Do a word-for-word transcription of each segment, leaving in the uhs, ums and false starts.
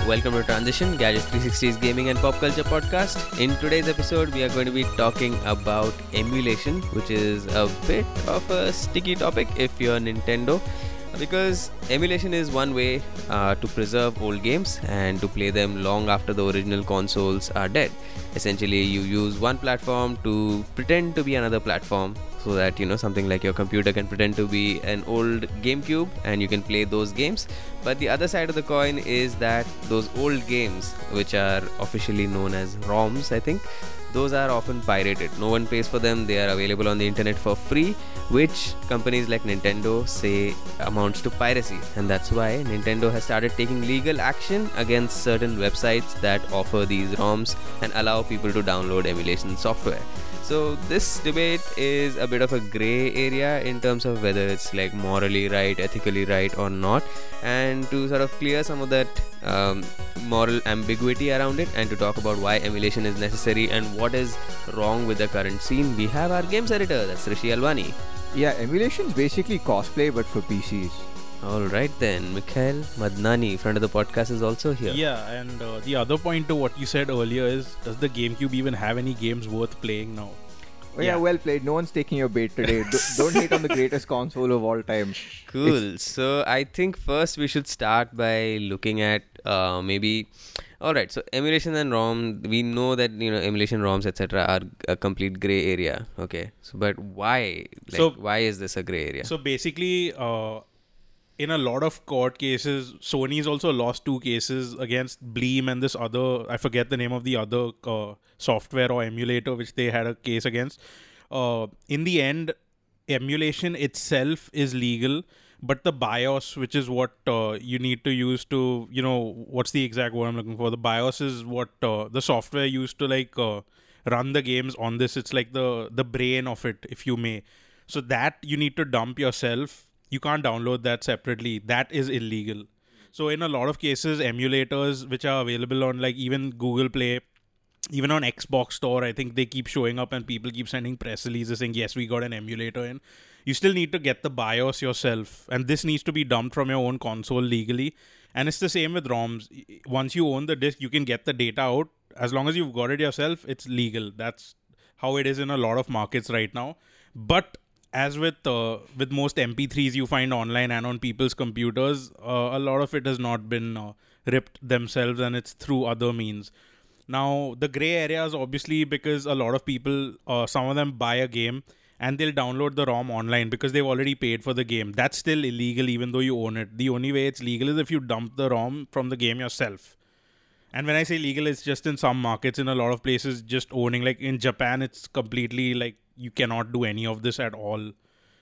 welcome to Transition, Gadgets three sixty's gaming and pop culture podcast. In today's episode, we are going to be talking about emulation, which is a bit of a sticky topic if you're Nintendo, because emulation is one way uh, to preserve old games and to play them long after the original consoles are dead. Essentially, you use one platform to pretend to be another platform, so that, you know, something like your computer can pretend to be an old GameCube and you can play those games. But the other side of the coin is that those old games, which are officially known as ROMs, I think, those are often pirated. No one pays for them. They are available on the internet for free, which companies like Nintendo say amounts to piracy. And that's why Nintendo has started taking legal action against certain websites that offer these ROMs and allow people to download emulation software. So this debate is a bit of a grey area in terms of whether it's like morally right, ethically right or not, and to sort of clear some of that um, moral ambiguity around it and to talk about why emulation is necessary and what is wrong with the current scene, we have our games editor, that's Rishi Alwani. Yeah, emulation is basically cosplay but for P Cs. Alright then, Mikhail Madnani, friend of the podcast, is also here. Yeah, and uh, the other point to what you said earlier is, does the GameCube even have any games worth playing now? Oh, yeah. yeah, well played. No one's taking your bait today. Do, don't hate on the greatest console of all time. Cool. It's... So I think first we should start by looking at uh, maybe... Alright, so emulation and ROM, we know that, you know, emulation ROMs, et cetera are a complete grey area. Okay, so but why? Like, so, why is this a grey area? So basically... Uh, in a lot of court cases, Sony's also lost two cases against Bleem and this other, I forget the name of the other uh, software or emulator which they had a case against. Uh, in the end, emulation itself is legal, but the BIOS, which is what uh, you need to use to, you know, what's the exact word I'm looking for? The BIOS is what uh, the software used to like uh, run the games on this. It's like the, the brain of it, if you may. So that you need to dump yourself. You can't download that separately. That is illegal. So in a lot of cases, emulators which are available on like even Google Play, even on Xbox Store, I think they keep showing up and people keep sending press releases saying, yes, we got an emulator in. You still need to get the BIOS yourself. And this needs to be dumped from your own console legally. And it's the same with ROMs. Once you own the disc, you can get the data out. As long as you've got it yourself, it's legal. That's how it is in a lot of markets right now. But as with uh, with most M P threes you find online and on people's computers, uh, a lot of it has not been uh, ripped themselves and it's through other means. Now, the grey area is obviously because a lot of people, uh, some of them buy a game and they'll download the ROM online because they've already paid for the game. That's still illegal even though you own it. The only way it's legal is if you dump the ROM from the game yourself. And when I say legal, it's just in some markets. In a lot of places, just owning, like in Japan, it's completely like you cannot do any of this at all.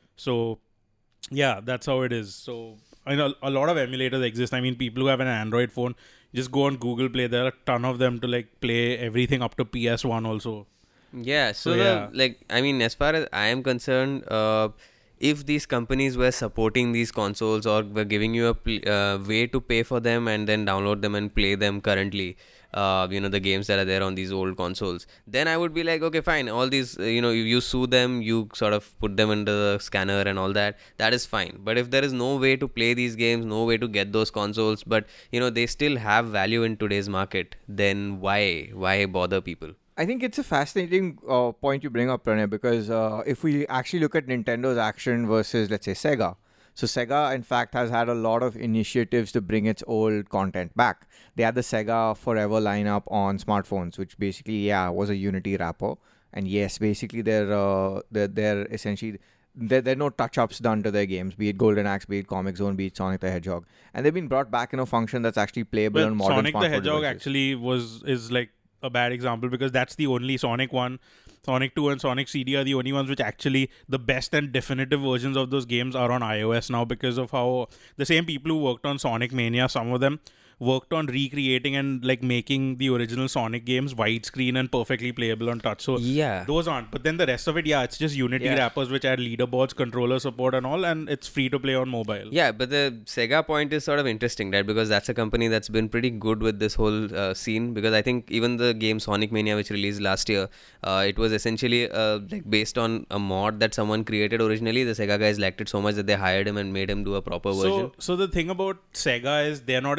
So, yeah, that's how it is. So, I know a lot of emulators exist. I mean, people who have an Android phone, just go on Google Play. There are a ton of them to like play everything up to P S one also. Yeah, so, So, the, yeah. like, I mean, as far as I am concerned, uh, if these companies were supporting these consoles or were giving you a pl- uh, way to pay for them and then download them and play them currently, uh, you know, the games that are there on these old consoles, then I would be like, okay, fine, all these, uh, you know, you, you sue them, you sort of put them into the scanner and all that, that is fine. But if there is no way to play these games, no way to get those consoles, but, you know, they still have value in today's market, then why? Why bother people? I think it's a fascinating uh, point you bring up, Pranay, because uh, if we actually look at Nintendo's action versus, let's say, Sega. So Sega, in fact, has had a lot of initiatives to bring its old content back. They had the Sega Forever lineup on smartphones, which basically, yeah, was a Unity wrapper. And yes, basically, they're, uh, they're, they're essentially... There, there are no touch-ups done to their games, be it Golden Axe, be it Comic Zone, be it Sonic the Hedgehog. And they've been brought back in a function that's actually playable Well, on modern Sonic smartphone the Hedgehog devices. actually was is like a bad example because that's the only Sonic one. Sonic two and Sonic C D are the only ones which actually the best and definitive versions of those games are on iOS now because of how the same people who worked on Sonic Mania, some of them worked on recreating and like making the original Sonic games widescreen and perfectly playable on touch. So yeah, those aren't. But then the rest of it, yeah, it's just Unity yeah. wrappers which add leaderboards, controller support and all, and it's free to play on mobile. Yeah, but the Sega point is sort of interesting, right? Because that's a company that's been pretty good with this whole uh, scene. Because I think even the game Sonic Mania, which released last year, uh, it was essentially uh, like based on a mod that someone created originally. The Sega guys liked it so much that they hired him and made him do a proper version. So, so the thing about Sega is they're not in the hardware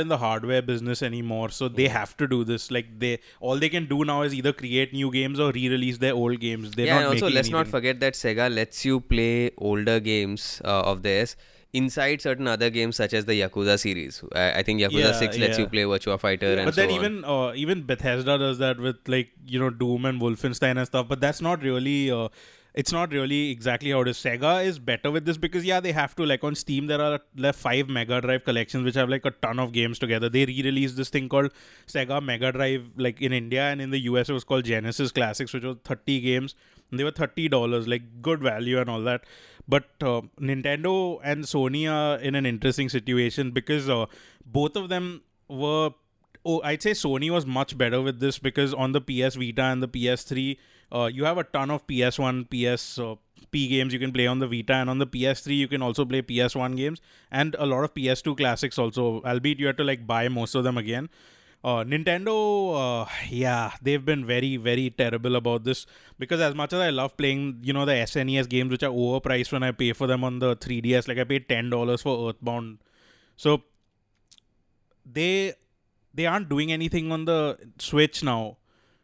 hardware business anymore, so they Yeah. have to do this. Like they, all they can do now is either create new games or re-release their old games. They're yeah, not and also making let's not anything. forget that Sega lets you play older games uh, of theirs inside certain other games such as the Yakuza series. I, I think Yakuza Yeah, six lets yeah. you play Virtua Fighter and But so then on. even uh, even Bethesda does that with like you know Doom and Wolfenstein and stuff. But that's not really. Uh, it's not really exactly how it is. Sega is better with this because yeah, they have to. Like on Steam, there are left five Mega Drive collections which have like a ton of games together. They re-released this thing called Sega Mega Drive like in India, and in the U S it was called Genesis Classics, which was thirty games. And they were thirty dollars, like good value and all that. But uh, Nintendo and Sony are in an interesting situation because uh, both of them were. Oh, I'd say Sony was much better with this because on the P S Vita and the P S three, uh, you have a ton of P S one, P S uh, P games you can play on the Vita, and on the P S three you can also play P S one games and a lot of P S two classics also. Albeit you have to like buy most of them again. Uh, Nintendo, uh, yeah, they've been very, very terrible about this because as much as I love playing, you know, the S N E S games which are overpriced when I pay for them on the three D S, like I paid ten dollars for Earthbound. So they they aren't doing anything on the Switch now.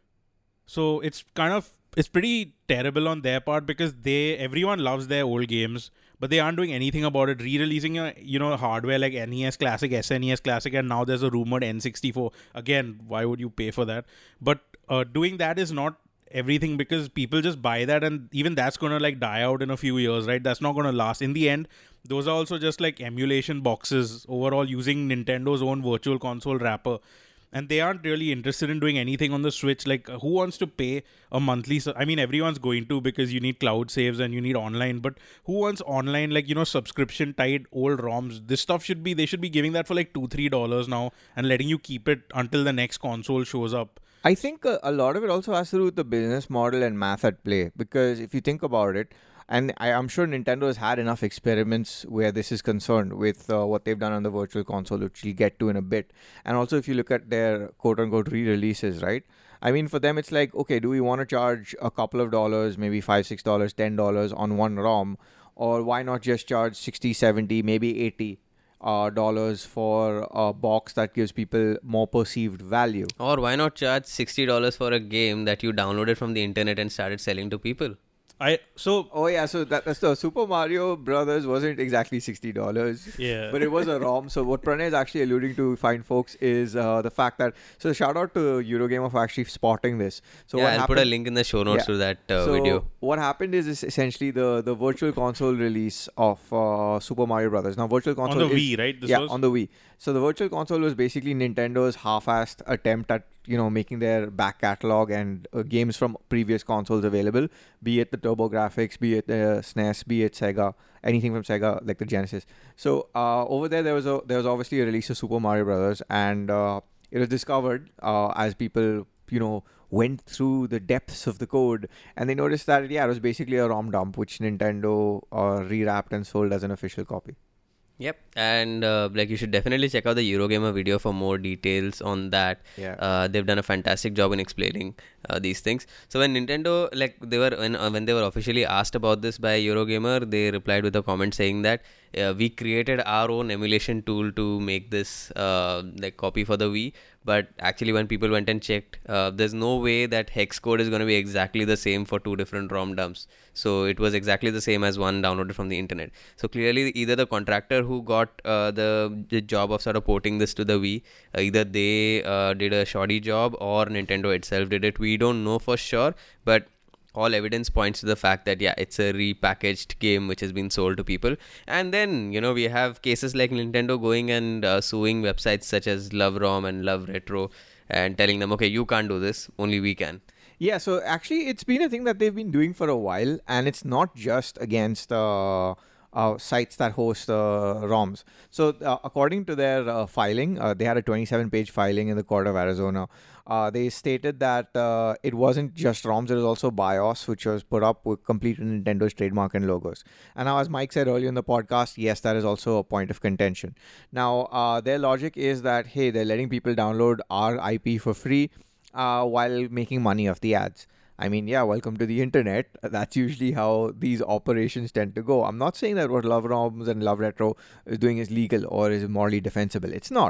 So it's kind of it's pretty terrible on their part because they everyone loves their old games, but they aren't doing anything about it. Re-releasing a you know hardware like N E S Classic, S N E S Classic, and now there's a rumored N sixty-four. Again, why would you pay for that? But uh, doing that is not everything because people just buy that, and even that's gonna like die out in a few years, right? That's not gonna last. In the end, those are also just like emulation boxes overall using Nintendo's own virtual console wrapper. And they aren't really interested in doing anything on the Switch. Like, who wants to pay a monthly... Su- I mean, everyone's going to because you need cloud saves and you need online. But who wants online, like, you know, subscription-tied old ROMs? This stuff should be... They should be giving that for like two dollars, three dollars now and letting you keep it until the next console shows up. I think a, a lot of it also has to do with the business model and math at play. Because if you think about it, and I, I'm sure Nintendo has had enough experiments where this is concerned with uh, what they've done on the virtual console, which we'll get to in a bit. And also if you look at their quote-unquote re-releases, right? I mean, for them, it's like, okay, do we want to charge a couple of dollars, maybe five dollars, six dollars, ten dollars on one ROM? Or why not just charge sixty, seventy, maybe eighty uh, dollars for a box that gives people more perceived value? Or why not charge sixty dollars for a game that you downloaded from the internet and started selling to people? I so Oh yeah, so that, that's the Super Mario Brothers wasn't exactly sixty dollars. Yeah. But it was a ROM. So what Pranay is actually alluding to, fine folks, is uh, the fact that... So shout out to Eurogamer for actually spotting this. So yeah, what I'll happened, put a link in the show notes Yeah. to that uh, so video. what happened is, is essentially the, the virtual console release of uh, Super Mario Brothers. Now virtual console on the is, Wii, right? This yeah, was on the Wii. So the virtual console was basically Nintendo's half-assed attempt at, you know, making their back catalog and uh, games from previous consoles available, be it the TurboGrafx, be it the S N E S, be it Sega, anything from Sega like the Genesis. So uh, over there, there was a there was obviously a release of Super Mario Brothers, and uh, it was discovered uh, as people, you know, went through the depths of the code, and they noticed that yeah, it was basically a ROM dump which Nintendo uh, rewrapped and sold as an official copy. Yep, and uh, like you should definitely check out the Eurogamer video for more details on that. Yeah. Uh, they've done a fantastic job in explaining uh, these things. So when Nintendo, like they were when uh, when they were officially asked about this by Eurogamer, they replied with a comment saying that uh, we created our own emulation tool to make this uh, like copy for the Wii. But actually, when people went and checked, uh, there's no way that hex code is going to be exactly the same for two different ROM dumps. So it was exactly the same as one downloaded from the internet. So clearly, either the contractor who got uh, the, the job of sort of porting this to the Wii, uh, either they uh, did a shoddy job or Nintendo itself did it. We don't know for sure, but all evidence points to the fact that yeah, it's a repackaged game which has been sold to people. And then, you know, we have cases like Nintendo going and uh, suing websites such as LoveROM and Love Retro and telling them, okay, you can't do this, only we can. Yeah, so actually it's been a thing that they've been doing for a while, and it's not just against uh, uh, sites that host uh, ROMs. So uh, according to their uh, filing, uh, they had a twenty-seven page filing in the court of Arizona. Uh, they stated that uh, it wasn't just ROMs, it was also BIOS, which was put up with complete Nintendo's trademark and logos. And now, as Mike said earlier in the podcast, yes, that is also a point of contention. Now, uh, their logic is that, hey, they're letting people download our I P for free uh, while making money off the ads. I mean, yeah, welcome to the internet. That's usually how these operations tend to go. I'm not saying that what Love ROMs and Love Retro is doing is legal or is morally defensible. It's not.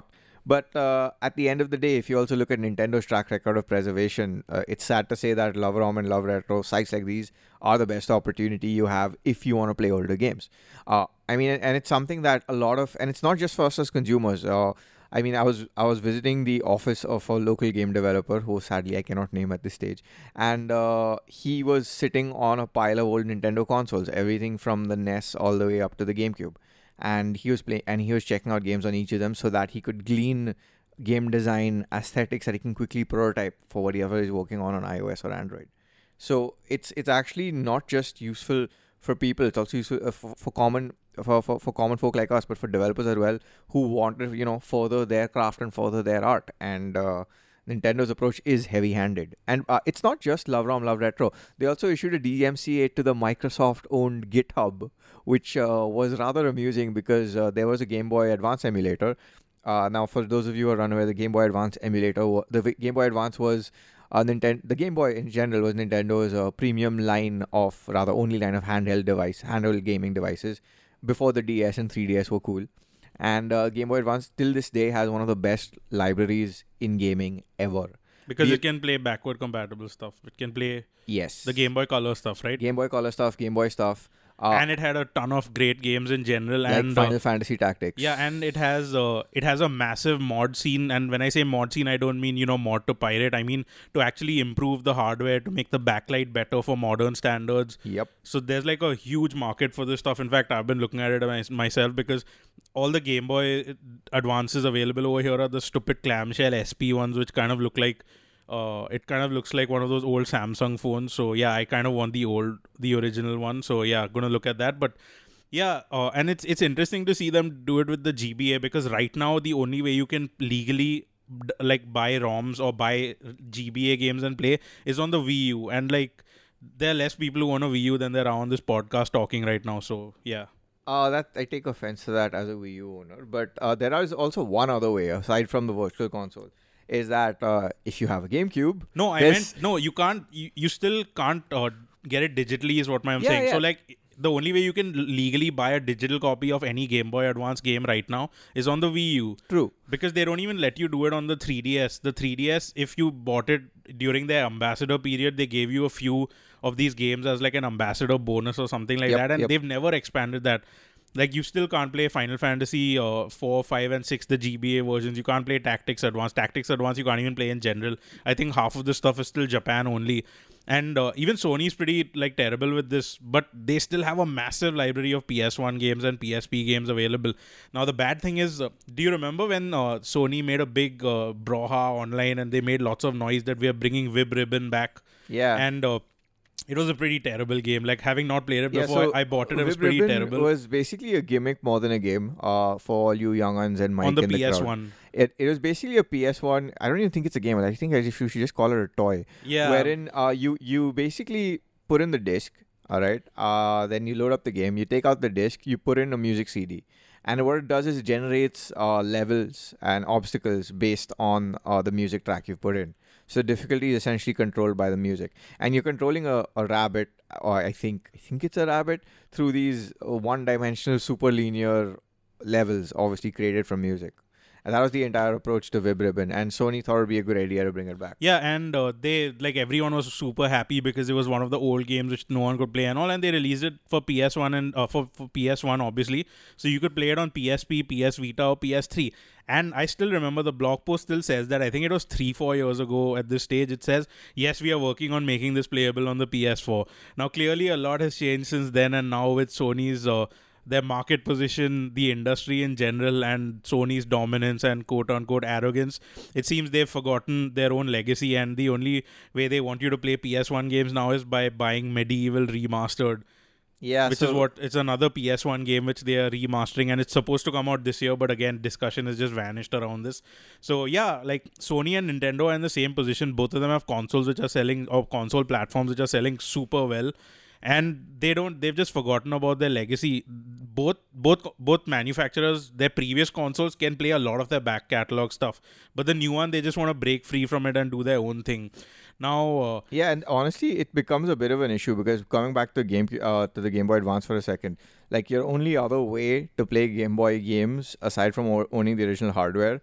But uh, at the end of the day, if you also look at Nintendo's track record of preservation, uh, it's sad to say that LoveRom and Love Retro, sites like these, are the best opportunity you have if you want to play older games. Uh, I mean, and it's something that a lot of, and it's not just for us as consumers. Uh, I mean, I was I was visiting the office of a local game developer who sadly I cannot name at this stage, and uh, he was sitting on a pile of old Nintendo consoles, everything from the N E S all the way up to the GameCube, and he was playing and he was checking out games on each of them so that he could glean game design aesthetics that he can quickly prototype for whatever he's working on on iOS or Android. So it's it's actually not just useful for people; it's also useful uh, for, for common. For, for, for common folk like us, but for developers as well who want to, you know, further their craft and further their art. And uh, Nintendo's approach is heavy-handed. And uh, it's not just LoveRom, Love Retro. They also issued a D M C A to the Microsoft-owned GitHub, which uh, was rather amusing because uh, there was a Game Boy Advance emulator. Uh, now, for those of you who are unaware, the Game Boy Advance emulator, the Game Boy Advance was Uh, Nintendo, the Game Boy in general was Nintendo's uh, premium line of, rather only line of handheld device, handheld gaming devices. Before the D S and three D S were cool. And uh, Game Boy Advance till this day has one of the best libraries in gaming ever. Because Be it can play backward compatible stuff. It can play yes the Game Boy Color stuff, right? Game Boy Color stuff, Game Boy stuff. Uh, and it had a ton of great games in general. like and Final uh, Fantasy Tactics. Yeah, and it has uh, it has a massive mod scene. And when I say mod scene, I don't mean, you know, mod to pirate. I mean to actually improve the hardware, to make the backlight better for modern standards. Yep. So there's like a huge market for this stuff. In fact, I've been looking at it my- myself because all the Game Boy Advances available over here are the stupid clamshell S P ones, which kind of look like Uh, it kind of looks like one of those old Samsung phones. So yeah, I kind of want the old, the original one. So yeah, gonna look at that. But yeah, uh, and it's it's interesting to see them do it with the G B A because right now the only way you can legally d- like buy ROMs or buy G B A games and play is on the Wii U. And like there are less people who own a Wii U than there are on this podcast talking right now. So yeah. Uh, that I take offense to that as a Wii U owner. But uh, there is also one other way aside from the virtual console. Is that uh, if you have a GameCube? No, I there's- meant no. You can't. You, you still can't uh, get it digitally. Is what I'm Yeah, saying. yeah. So like the only way you can legally buy a digital copy of any Game Boy Advance game right now is on the Wii U. True. Because they don't even let you do it on the three D S. The three D S, if you bought it during their ambassador period, they gave you a few of these games as like an ambassador bonus or something like Yep, that, and yep. they've never expanded that. Like you still can't play Final Fantasy uh, four, five, and six, the G B A versions. You can't play Tactics Advance. Tactics Advance you can't even play in general. I think half of this stuff is still Japan only. And uh, even Sony's pretty like terrible with this, but they still have a massive library of P S one games and P S P games available. Now the bad thing is, uh, do you remember when uh, Sony made a big uh, brouhaha online and they made lots of noise that we are bringing Vib Ribbon back? Yeah. And uh, it was a pretty terrible game. Like having not played it Yeah, before, so I bought it. It was Vib pretty Ribbon terrible. was basically a gimmick more than a game uh, for all you young uns and Mike On the in the P S crowd. one. It, it was basically a P S one. I don't even think it's a game. I think I just, you should just call it a toy. Yeah. Wherein uh, you, you basically put in the disc, all right? Uh, then you load up the game. You take out the disc. You put in a music C D. And what it does is it generates uh, levels and obstacles based on uh, the music track you've put in. So difficulty is essentially controlled by the music, and you're controlling a, a rabbit, or I think I think it's a rabbit, through these uh, one-dimensional super linear levels, obviously created from music. And that was the entire approach to Vib Ribbon, and Sony thought it would be a good idea to bring it back. Yeah, and uh, they like everyone was super happy because it was one of the old games which no one could play and all, and they released it for P S one and uh, for, for P S one obviously, so you could play it on P S P, P S Vita, or P S three. And I still remember the blog post still says that I think it was three, four years ago at this stage. It says, yes, we are working on making this playable on the P S four. Now, clearly a lot has changed since then, and now with Sony's uh, their market position, the industry in general, and Sony's dominance and quote-unquote arrogance, it seems they've forgotten their own legacy, and the only way they want you to play P S one games now is by buying Medieval Remastered. Yeah, Which so is what, it's another P S one game which they are remastering, and it's supposed to come out this year, but again, discussion has just vanished around this. So yeah, like Sony and Nintendo are in the same position. Both of them have consoles which are selling, or console platforms which are selling super well. And they don't, they've just forgotten about their legacy. Both both both manufacturers, their previous consoles can play a lot of their back catalog stuff, but the new one, they just want to break free from it and do their own thing. Now, uh, yeah, and honestly, it becomes a bit of an issue because coming back to game uh, to the Game Boy Advance for a second, like your only other way to play Game Boy games aside from o- owning the original hardware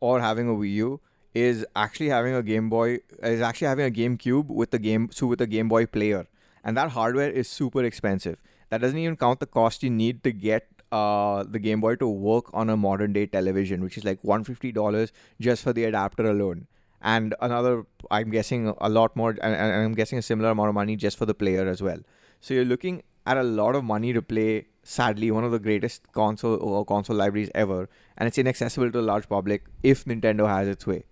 or having a Wii U is actually having a Game Boy, is actually having a GameCube with the game, so with a Game Boy player. And that hardware is super expensive. That doesn't even count the cost you need to get uh, the Game Boy to work on a modern day television, which is like one hundred fifty dollars just for the adapter alone. And another, I'm guessing a lot more, and, and I'm guessing a similar amount of money just for the player as well. So you're looking at a lot of money to play, sadly, one of the greatest console or console libraries ever, and it's inaccessible to a large public if Nintendo has its way.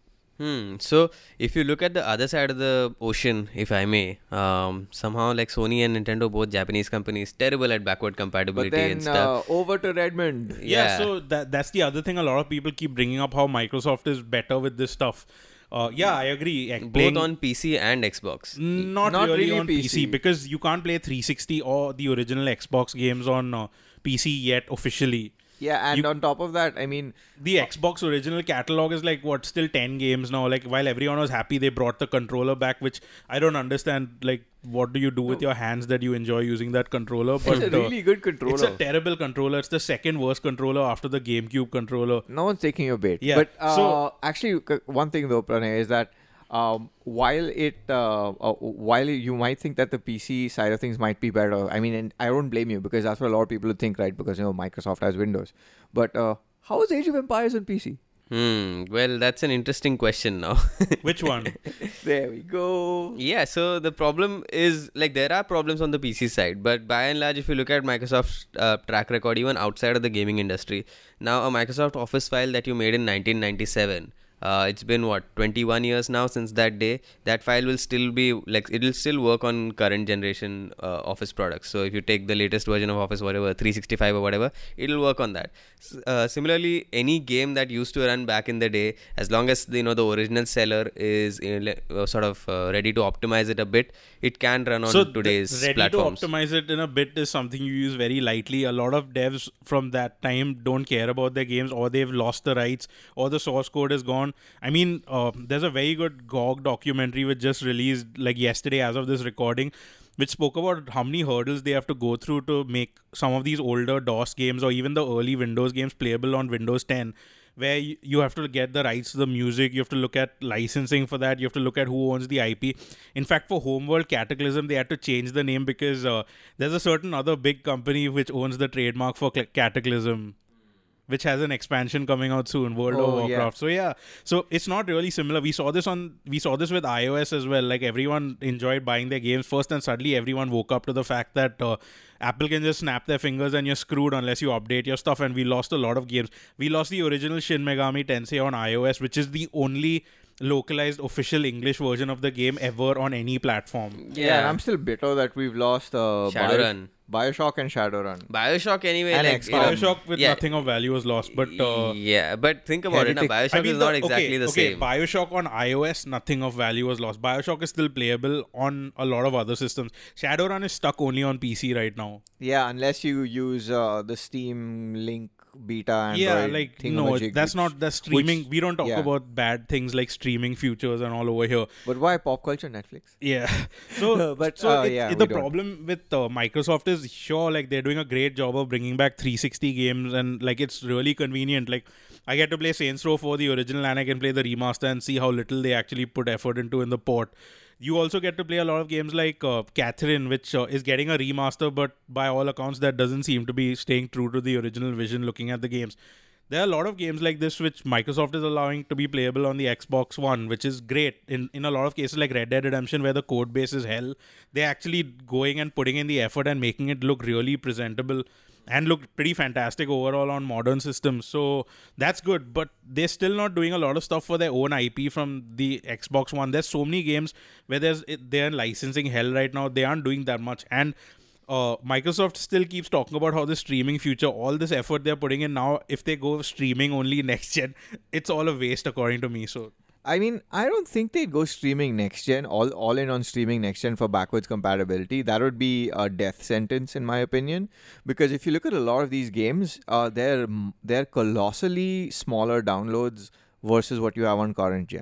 Hmm. So if you look at the other side of the ocean, if I may, um, somehow like Sony and Nintendo, both Japanese companies, terrible at backward compatibility But then and stuff. uh, over to Redmond. Yeah, Yeah. so that that's the other thing. A lot of people keep bringing up how Microsoft is better with this stuff. Uh, yeah, I agree. Like, Both playing- on P C and Xbox. Not, Not really, really on P C. P C because you can't play three sixty or the original Xbox games on uh, P C yet officially. Yeah, and You- on top of that, I mean, The Xbox original catalog is like what, still ten games now. Like while everyone was happy they brought the controller back, which I don't understand. Like what do you do with your hands that you enjoy using that controller? it's But a really uh, good controller. it's a terrible controller. It's the second worst controller after the GameCube controller. No one's taking your bait. Yeah, But uh, so- actually, c- one thing though, Pranay, is that um, while it, uh, uh, while you might think that the P C side of things might be better, I mean, and I don't blame you because that's what a lot of people would think, right? Because you know Microsoft has Windows. But uh, how is Age of Empires on P C? Hmm. Well, that's an interesting question now. Which one? There we go. Yeah, so the problem is like there are problems on the P C side, but by and large, if you look at Microsoft's uh, track record, even outside of the gaming industry, now a Microsoft Office file that you made in nineteen ninety-seven. Uh, it's been what twenty-one years now since that day. That file will still be like it will still work on current generation uh, Office products. So if you take the latest version of Office, whatever three sixty-five or whatever, it'll work on that. S- Uh, similarly, any game that used to run back in the day, as long as you know the original seller is uh, le- uh, sort of uh, ready to optimize it a bit, it can run on so th- today's ready platforms. to optimize it in a bit is something you use very lightly. A lot of devs from that time don't care about their games, or they've lost the rights, or the source code is gone. I mean, uh, there's a very good G O G documentary which just released like yesterday as of this recording, which spoke about how many hurdles they have to go through to make some of these older DOS games or even the early Windows games playable on Windows ten, where you, you have to get the rights to the music, you have to look at licensing for that, you have to look at who owns the I P. In fact, for Homeworld Cataclysm, they had to change the name because uh, there's a certain other big company which owns the trademark for Cl- Cataclysm, which has an expansion coming out soon, World Oh, of yeah. Warcraft. So yeah, so it's not really similar. We saw this on, we saw this with iOS as well. Like everyone enjoyed buying their games first, and suddenly everyone woke up to the fact that uh, Apple can just snap their fingers and you're screwed unless you update your stuff. And we lost a lot of games. We lost the original Shin Megami Tensei on iOS, which is the only localized official English version of the game ever on any platform. Yeah, and I'm still bitter that we've lost uh, Bio- Shadowrun. Bioshock and Shadowrun. Bioshock anyway, And like XCOM. you know, Bioshock with yeah. nothing of value was lost, but uh, yeah, but think about it. Now, Heretic. Bioshock I mean, is the- not exactly okay, the okay, same. Bioshock on iOS, nothing of value was lost. Bioshock is still playable on a lot of other systems. Shadowrun is stuck only on P C right now. Yeah, unless you use uh, the Steam Link beta Android yeah, like no, thingamajig, that's which- not the streaming. which- we don't talk yeah. about bad things like streaming futures and all over here. But why pop culture Netflix? Yeah. So, But, so uh, it- yeah, it- we the don't. problem with uh, Microsoft is sure, like they're doing a great job of bringing back three sixty games, and like it's really convenient. Like I get to play Saints Row for the original, and I can play the remaster and see how little they actually put effort into in the port. You also get to play a lot of games like uh, Catherine, which uh, is getting a remaster, but by all accounts, that doesn't seem to be staying true to the original vision looking at the games. There are a lot of games like this which Microsoft is allowing to be playable on the Xbox One, which is great. In in a lot of cases like Red Dead Redemption, where the code base is hell, they're actually going and putting in the effort and making it look really presentable and look pretty fantastic overall on modern systems. So that's good, but they're still not doing a lot of stuff for their own I P from the Xbox One. There's so many games where there's they're licensing hell right now. They aren't doing that much. And Uh, Microsoft still keeps talking about how the streaming future, all this effort they're putting in now, if they go streaming only next gen, it's all a waste according to me. So I mean, I don't think they'd go streaming next gen, all all in on streaming next gen for backwards compatibility. That would be a death sentence, in my opinion. Because if you look at a lot of these games, uh, they're they're colossally smaller downloads versus what you have on current gen.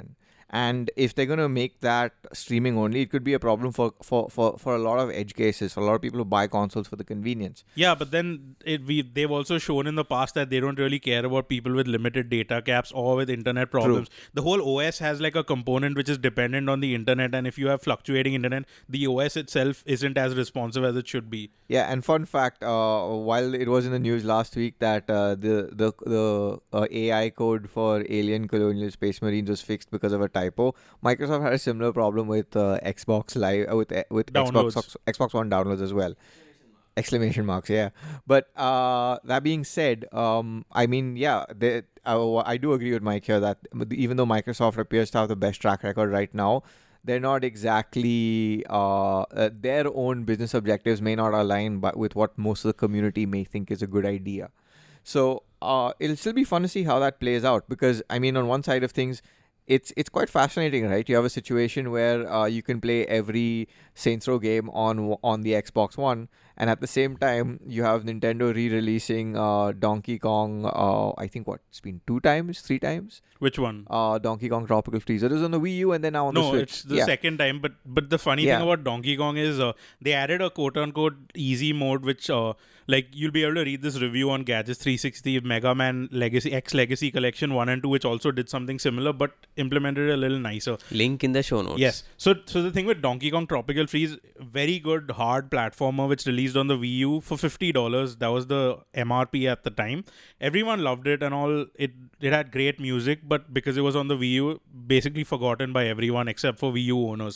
And if they're going to make that streaming only, it could be a problem for, for, for, for a lot of edge cases, for a lot of people who buy consoles for the convenience. Yeah, but then it, we they've also shown in the past that they don't really care about people with limited data caps or with internet problems. True. The whole O S has like a component which is dependent on the internet, and if you have fluctuating internet, the O S itself isn't as responsive as it should be. Yeah, and fun fact, uh, while it was in the news last week that uh, the the the uh, A I code for Alien Colonial Space Marines was fixed because of a typo, Microsoft had a similar problem with uh, Xbox Live uh, with uh, with Xbox Xbox One downloads as well. Exclamation marks, yeah. But uh, that being said, um, I mean, yeah, they, uh, I do agree with Mike here that even though Microsoft appears to have the best track record right now, they're not exactly uh, uh, their own business objectives may not align but with what most of the community may think is a good idea. So uh, it'll still be fun to see how that plays out, because I mean, on one side of things, it's it's quite fascinating, right? You have a situation where uh, you can play every Saints Row game on on the Xbox One, and at the same time you have Nintendo re-releasing uh, Donkey Kong. Uh, I think what it's been two times, three times. Which one? Uh, Donkey Kong Tropical Freeze. It was on the Wii U and then now on no, the Switch. No, it's the yeah. second time. But but the funny yeah. thing about Donkey Kong is uh, they added a quote-unquote easy mode, which uh, like you'll be able to read this review on Gadgets three sixty, Mega Man Legacy X Legacy Collection one and two, which also did something similar but implemented it a little nicer. Link in the show notes. Yes. So so the thing with Donkey Kong Tropical Freeze, very good hard platformer which released on the Wii U for fifty dollars. That was the M R P at the time. Everyone loved it and all. It it had great music, but because it was on the Wii U, basically forgotten by everyone except for Wii U owners.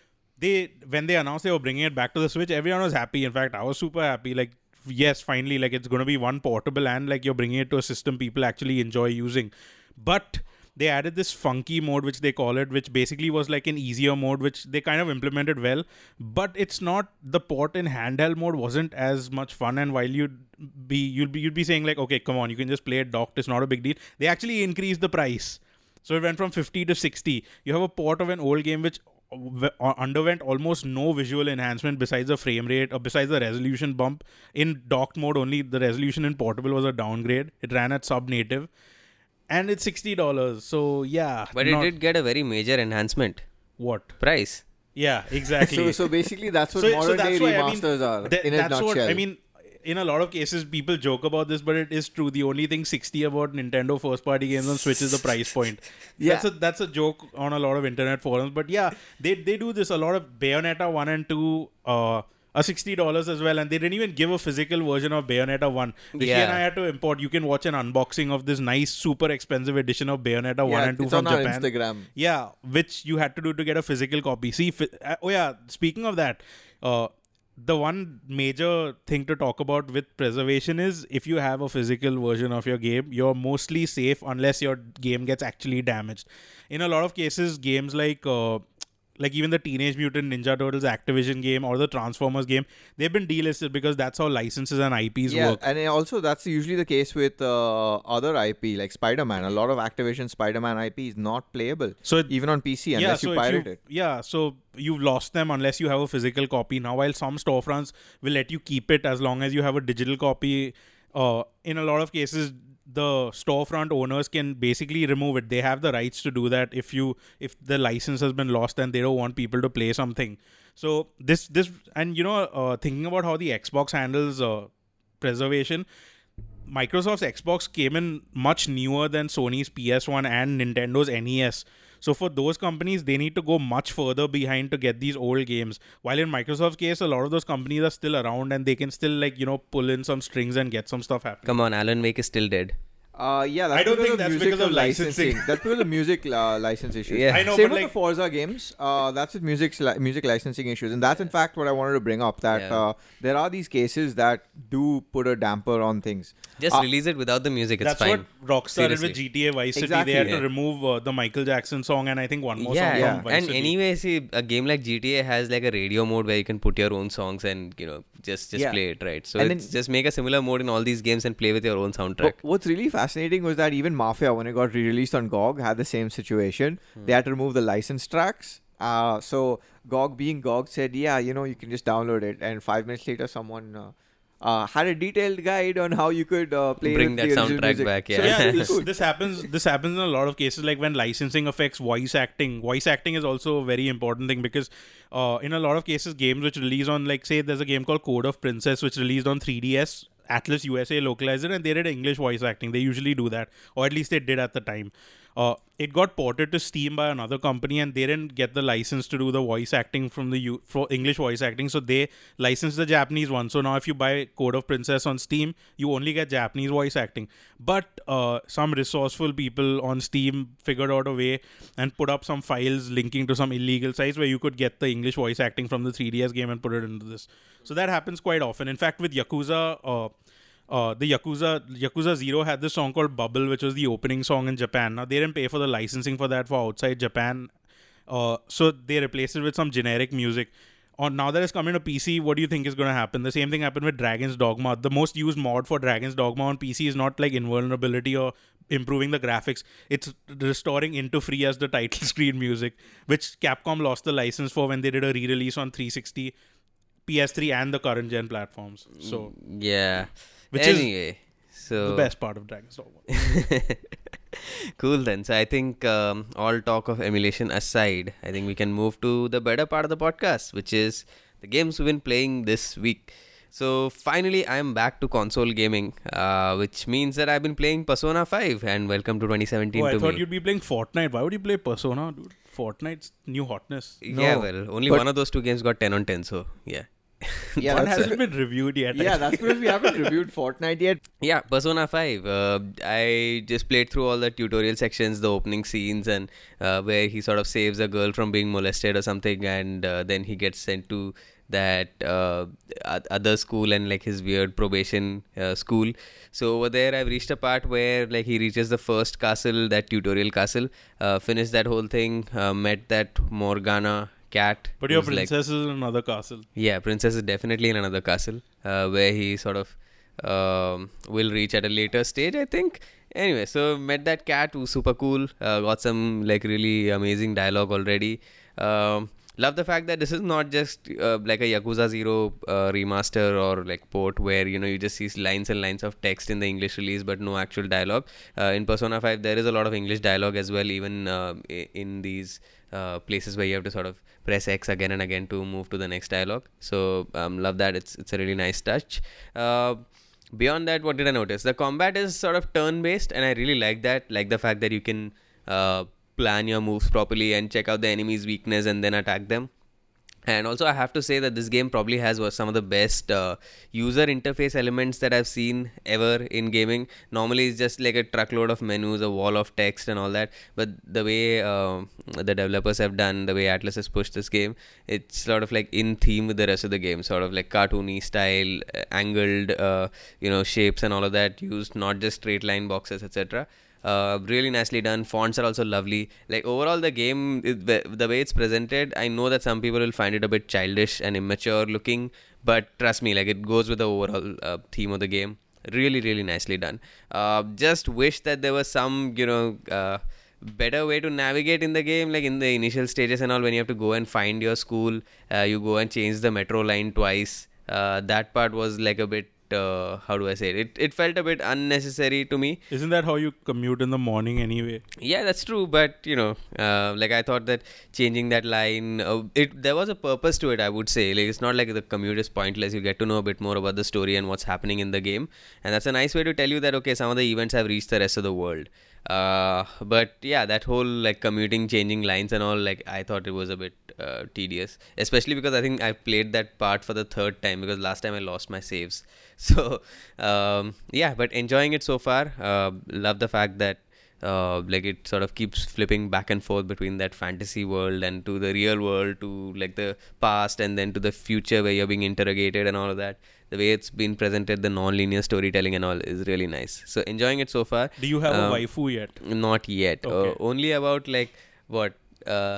They when they announced they were bringing it back to the Switch, everyone was happy. In fact, I was super happy. Like, yes, finally, like it's going to be one portable and like you're bringing it to a system people actually enjoy using. But they added this funky mode, which they call it, which basically was like an easier mode, which they kind of implemented well. But it's not, the port in handheld mode wasn't as much fun. And while you'd be you'd be you'd be saying like, okay, come on, you can just play it docked, it's not a big deal. They actually increased the price. So it went from fifty to sixty. You have a port of an old game which underwent almost no visual enhancement besides the frame rate or besides the resolution bump. In docked mode only, the resolution in portable was a downgrade. It ran at sub-native. And it's sixty dollars. So, yeah. But it did get a very major enhancement. What? Price. Yeah, exactly. so so basically that's what so, modern so day why, remasters I mean, are, th- in a that's nutshell. What, I mean, in a lot of cases, people joke about this, but it is true. The only thing sixty about Nintendo first-party games on Switch is the price point. yeah. That's a that's a joke on a lot of internet forums. But yeah, they they do this. A lot of Bayonetta one and two uh, are sixty dollars as well. And they didn't even give a physical version of Bayonetta one. Rishi yeah. and I had to import. You can watch an unboxing of this nice, super expensive edition of Bayonetta yeah, one and two it's from on our Japan. Instagram. Yeah, which you had to do to get a physical copy. See, fi- uh, oh yeah, speaking of that, uh, the one major thing to talk about with preservation is if you have a physical version of your game, you're mostly safe unless your game gets actually damaged. In a lot of cases, games like uh, like even the Teenage Mutant Ninja Turtles Activision game or the Transformers game, they've been delisted because that's how licenses and I Ps yeah, work. And also that's usually the case with uh, other I P like Spider-Man. A lot of Activision Spider-Man I P is not playable, so it, even on P C unless yeah, you so pirate you, it. Yeah, so you've lost them unless you have a physical copy. Now, while some storefronts will let you keep it as long as you have a digital copy, uh, in a lot of cases, the storefront owners can basically remove it. They have the rights to do that if you if the license has been lost and they don't want people to play something. So this this and you know uh, thinking about how the Xbox handles uh, preservation, Microsoft's Xbox came in much newer than Sony's P S one and Nintendo's N E S. So for those companies, they need to go much further behind to get these old games. While in Microsoft's case, a lot of those companies are still around and they can still like, you know, pull in some strings and get some stuff happening. Come on, Alan Wake is still dead. Uh, yeah, that's I don't because think of that's music because of licensing. That's because of music uh, license issues. Yeah. I know, Same but with like, the Forza games. Uh, that's with music li- music licensing issues, and that's in fact what I wanted to bring up. That Yeah. uh, there are these cases that do put a damper on things. Just Uh, release it without the music. It's that's fine. what Rockstar did Seriously. with G T A Vice City. Exactly, They had yeah. to remove uh, the Michael Jackson song and I think one more yeah, song yeah. from Vice And City. anyway, see, a game like G T A has like a radio mode where you can put your own songs and, you know, just, just Yeah. play it, right? So And it's then- just make a similar mode in all these games and play with your own soundtrack. But what's really fascinating was that even Mafia, when it got re-released on G O G, had the same situation. Hmm. They had to remove the license tracks. Uh, so G O G being G O G said, yeah, you know, you can just download it. And five minutes later, someone uh, uh, had a detailed guide on how you could uh, play Bring with that the original soundtrack music. back, So yeah. yeah, it's this, cool. this happens. This happens in a lot of cases, like when licensing affects voice acting. Voice acting is also a very important thing because, uh, in a lot of cases, games which release on, like, say, there's a game called Code of Princess which released on three D S. Atlas U S A localized it, and they did English voice acting. They usually do that, or at least they did at the time. Uh, it got ported to Steam by another company, and they didn't get the license to do the voice acting from the U- for English voice acting, so they licensed the Japanese one. So now, if you buy Code of Princess on Steam, you only get Japanese voice acting. But uh, some resourceful people on Steam figured out a way and put up some files linking to some illegal sites where you could get the English voice acting from the three D S game and put it into this. So that happens quite often. In fact, with Yakuza. Uh, Uh, the Yakuza Yakuza Zero had this song called Bubble, which was the opening song in Japan. Now, they didn't pay for the licensing for that for outside Japan. Uh, so they replaced it with some generic music. On now that it's coming to P C, what do you think is going to happen? The same thing happened with Dragon's Dogma. The most used mod for Dragon's Dogma on P C is not like invulnerability or improving the graphics. It's restoring Into Free as the title screen music, which Capcom lost the license for when they did a re-release on three sixty, P S three, and the current gen platforms. So yeah. Which anyway, is so the best part of Dragon's Dogma. Cool then. So I think um, all talk of emulation aside, I think we can move to the better part of the podcast, which is the games we've been playing this week. So finally, I'm back to console gaming, uh, which means that I've been playing Persona five, and welcome to twenty seventeen Oh, I to thought me. you'd be playing Fortnite. Why would you play Persona, dude? Fortnite's new hotness. Yeah, No, well, only but- one of those two games got ten on ten, so yeah. Yeah, One that's hasn't been reviewed yet. yeah, that's because we haven't reviewed Fortnite yet. Yeah, Persona five. Uh, I just played through all the tutorial sections, the opening scenes, and uh, where he sort of saves a girl from being molested or something, and uh, then he gets sent to that uh, other school and like his weird probation uh, school. So over there, I've reached a part where like he reaches the first castle, that tutorial castle, uh, finished that whole thing, uh, met that Morgana cat. But your who's, like, princess is in another castle. yeah, Princess is definitely in another castle uh, where he sort of um, will reach at a later stage, I think. Anyway, so met that cat who's super cool. Uh, got some like really amazing dialogue already. Um, love the fact that this is not just uh, like a Yakuza Zero uh, remaster or like port where you know you just see lines and lines of text in the English release but no actual dialogue. Uh, in Persona five, there is a lot of English dialogue as well, even uh, in these uh, places where you have to sort of press X again and again to move to the next dialogue. So um, love that. It's it's a really nice touch. Uh, beyond that, what did I notice? The combat is sort of turn-based, and I really like that. Like the fact that you can uh, plan your moves properly and check out the enemy's weakness and then attack them. And also, I have to say that this game probably has some of the best uh, user interface elements that I've seen ever in gaming. Normally, it's just like a truckload of menus, a wall of text and all that. But the way uh, the developers have done, the way Atlas has pushed this game, it's sort of like in theme with the rest of the game. Sort of like cartoony style, uh, angled, uh, you know, shapes and all of that used, not just straight line boxes, et cetera. Uh, really nicely done. Fonts are also lovely. Like overall, the game, it, the way it's presented, I know that some people will find it a bit childish and immature looking, but trust me, like it goes with the overall uh, theme of the game. Really, really nicely done. Uh, just wish that there was some, you know, uh, better way to navigate in the game, like in the initial stages and all. When you have to go and find your school, uh, you go and change the metro line twice. Uh, that part was like a bit. Uh, how do I say it? it? It felt a bit unnecessary to me. Isn't that how you commute in the morning anyway? Yeah, that's true. But you know, uh, like I thought that changing that line, uh, it there was a purpose to it. I would say, like it's not like the commute is pointless. You get to know a bit more about the story and what's happening in the game, and that's a nice way to tell you that okay, some of the events have reached the rest of the world. Uh, but yeah, that whole like commuting, changing lines and all, like I thought it was a bit uh, tedious, especially because I think I played that part for the third time because last time I lost my saves. So um, yeah, but enjoying it so far. Uh, love the fact that uh, like it sort of keeps flipping back and forth between that fantasy world and to the real world, to like the past and then to the future where you're being interrogated and all of that. The way it's been presented, the non-linear storytelling and all is really nice. So enjoying it so far. Do you have Um, a waifu yet? Not yet. Okay. Uh, only about like what uh,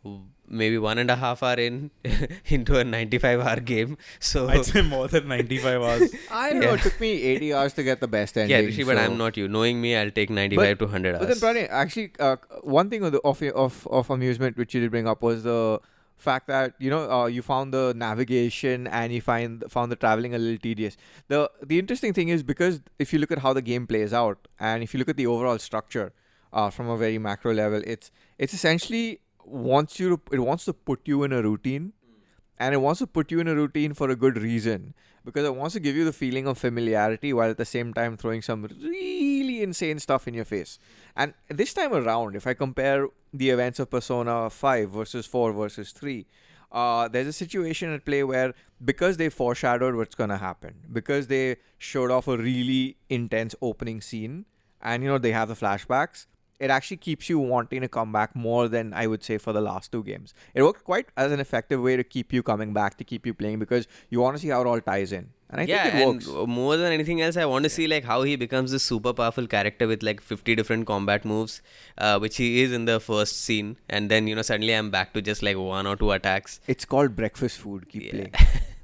maybe one and a half hour in into a ninety-five hour game. So I'd say more than ninety-five hours. I don't know. Yeah. It took me eighty hours to get the best ending. yeah, Rishi, but so- I'm not you. Knowing me, I'll take ninety-five to one hundred But hours. then, Pranay, actually, uh, one thing of, the, of of of amusement which you did bring up was the fact that you know uh, you found the navigation and you find found the traveling a little tedious. The the interesting thing is because if you look at how the game plays out and if you look at the overall structure uh, from a very macro level, it's it's essentially wants you to it wants to put you in a routine, and it wants to put you in a routine for a good reason because it wants to give you the feeling of familiarity while at the same time throwing some really insane stuff in your face. And this time around, if I compare the events of Persona five versus four versus three, uh, there's a situation at play where because they foreshadowed what's going to happen, because they showed off a really intense opening scene and, you know, they have the flashbacks, it actually keeps you wanting to come back more than I would say for the last two games. It worked quite as an effective way to keep you coming back, to keep you playing because you want to see how it all ties in. And I yeah, think it works. and more than anything else, I want to see like how he becomes this super powerful character with like fifty different combat moves, uh, which he is in the first scene, and then you know suddenly I'm back to just like one or two attacks. It's called breakfast food. Keep Yeah. playing.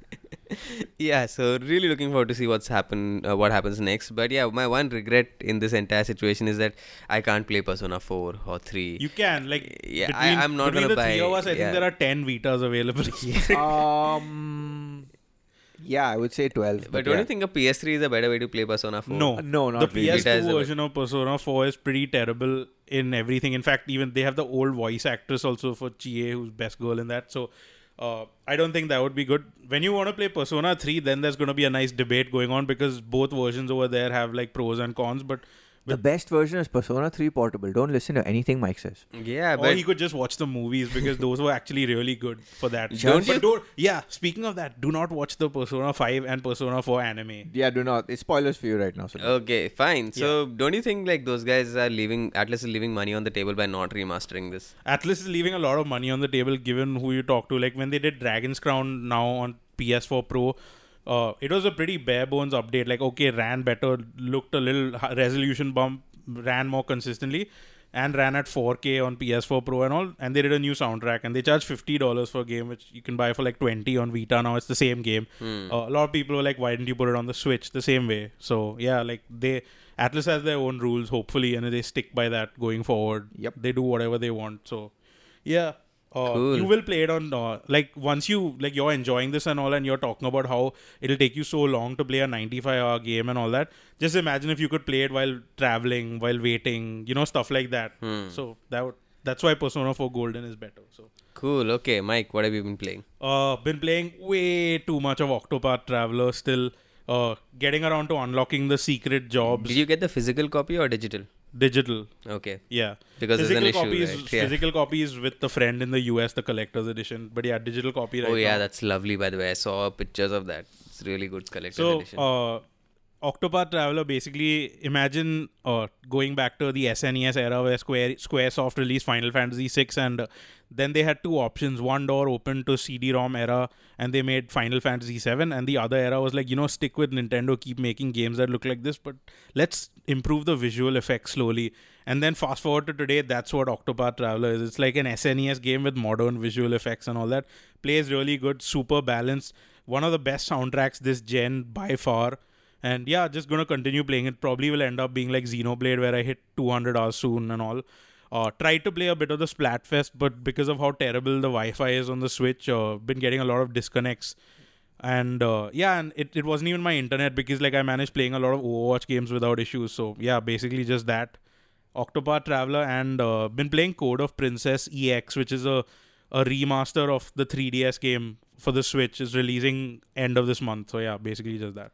Yeah, so really looking forward to see what's happen, uh, what happens next. But yeah, my one regret in this entire situation is that I can't play Persona four or three. You can like Yeah, between, I- I'm not between gonna the three buy- of us. I yeah. think there are ten Vitas available. um, yeah, I would say twelve. But don't you think a P S three is a better way to play Persona four? No, No, not the really. P S two Vita is a bit- version of Persona four is pretty terrible in everything. In fact, even they have the old voice actress also for Chie, who's best girl in that. So uh, I don't think that would be good. When you want to play Persona three, then there's going to be a nice debate going on because both versions over there have like pros and cons. But The best version is Persona three Portable. Don't listen to anything Mike says. Yeah, or but he could just watch the movies because those were actually really good for that. Don't but you- don't, yeah, speaking of that, do not watch the Persona five and Persona four anime. Yeah, do not. It's spoilers for you right now. So okay, fine. So don't you think like those guys are leaving, Atlas is leaving money on the table by not remastering this? Atlas is leaving a lot of money on the table given who you talk to. Like when they did Dragon's Crown now on P S four Pro, uh, it was a pretty bare bones update. Like, okay, ran better, looked a little h- resolution bump, ran more consistently, and ran at four K on P S four Pro and all. And they did a new soundtrack, and they charged fifty dollars for a game which you can buy for like twenty on Vita now. It's the same game. Hmm. Uh, a lot of people were like, why didn't you put it on the Switch the same way? So yeah, like they Atlas has their own rules, hopefully, and they stick by that going forward. Yep. They do whatever they want. So yeah. Uh, Cool. You will play it on uh, like once you like you're enjoying this and all, and you're talking about how it'll take you so long to play a ninety-five hour game and all that. Just imagine if you could play it while traveling, while waiting, you know, stuff like that. Hmm. So that would, that's why Persona four Golden is better. So Cool. Okay, Mike, what have you been playing? uh, been playing way too much of Octopath Traveler. Still uh, getting around to unlocking the secret jobs. Did you get the physical copy or digital? Digital, Okay, yeah. because there's Physical an issue, copies, right? Yeah. physical copies with the friend in the U S, the collector's edition. But yeah, digital copy right Oh yeah, now. that's lovely. By the way, I saw pictures of that. It's really good collector's So, edition. uh, Octopath Traveler, basically, imagine uh, going back to the S N E S era where Square Squaresoft released Final Fantasy six, and uh, then they had two options. One door open to C D ROM era, and they made Final Fantasy seven, and the other era was like, you know, stick with Nintendo, keep making games that look like this, but let's improve the visual effects slowly. And then fast forward to today, that's what Octopath Traveler is. It's like an S N E S game with modern visual effects and all that. Plays really good, super balanced. One of the best soundtracks this gen by far. And yeah, just gonna continue playing it. Probably will end up being like Xenoblade, where I hit two hundred hours soon and all. Uh, tried to play a bit of the Splatfest, but because of how terrible the Wi-Fi is on the Switch, uh, been getting a lot of disconnects. And uh, yeah, and it, it wasn't even my internet because like I managed playing a lot of Overwatch games without issues. So yeah, basically just that. Octopath Traveler, and uh, been playing Code of Princess E X, which is a, a remaster of the three D S game for the Switch, is releasing end of this month. So yeah, basically just that.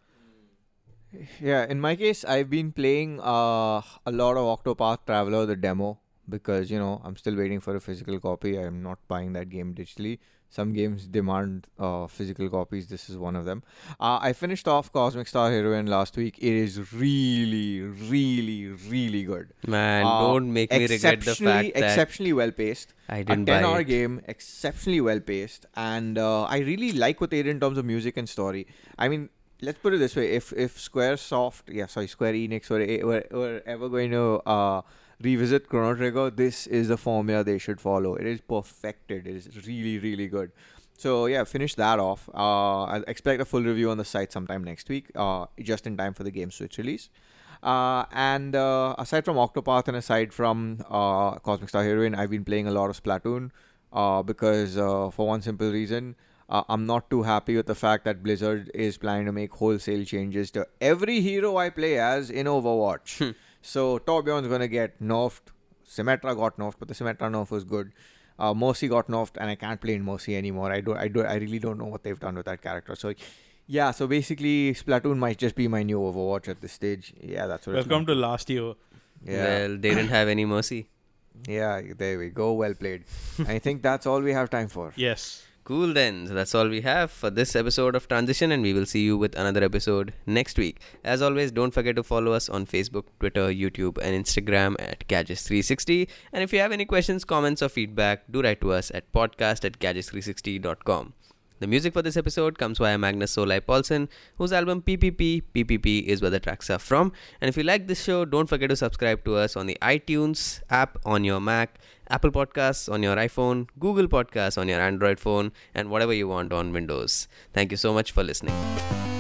yeah, in my case, I've been playing uh, a lot of Octopath Traveler, the demo, because you know I'm still waiting for a physical copy. I'm not buying that game digitally. Some games demand uh, physical copies. This is one of them. Uh, I finished off Cosmic Star Heroine last week. It is really, really, really good. Man, Uh, don't make me regret the exceptionally- fact that exceptionally well paced. I A didn't buy ten-hour it. game, exceptionally well paced, and uh, I really like what they did in terms of music and story. I mean, let's put it this way: if if SquareSoft, yeah, sorry, Square Enix were were, were ever going to uh, revisit Chrono Trigger, this is the formula they should follow. It is perfected. It is really, really good. So yeah, finish that off. Uh, I expect a full review on the site sometime next week, uh, just in time for the game Switch release. Uh, and uh, aside from Octopath and aside from uh, Cosmic Star Heroine, I've been playing a lot of Splatoon. uh, because uh, for one simple reason, uh, I'm not too happy with the fact that Blizzard is planning to make wholesale changes to every hero I play as in Overwatch. So Torbjorn's gonna get nerfed. Symmetra got nerfed, but the Symmetra nerf was good. Uh, Mercy got nerfed, and I can't play in Mercy anymore. I don't, I don't, I really don't know what they've done with that character. So, yeah. So basically, Splatoon might just be my new Overwatch at this stage. Yeah, that's what. Welcome it's to last year. Yeah. Well, they didn't have any mercy. Yeah, there we go. Well played. I think that's all we have time for. Yes. Cool then. So that's all we have for this episode of Transition, and we will see you with another episode next week. As always, don't forget to follow us on Facebook, Twitter, YouTube, and Instagram at Gadgets three sixty. And if you have any questions, comments, or feedback, do write to us at podcast at gadgets three sixty dot com. The music for this episode comes via Magnus Solai Paulsen, whose album P P P, P P P is where the tracks are from. And if you like this show, don't forget to subscribe to us on the iTunes app on your Mac, Apple Podcasts on your iPhone, Google Podcasts on your Android phone, and whatever you want on Windows. Thank you so much for listening.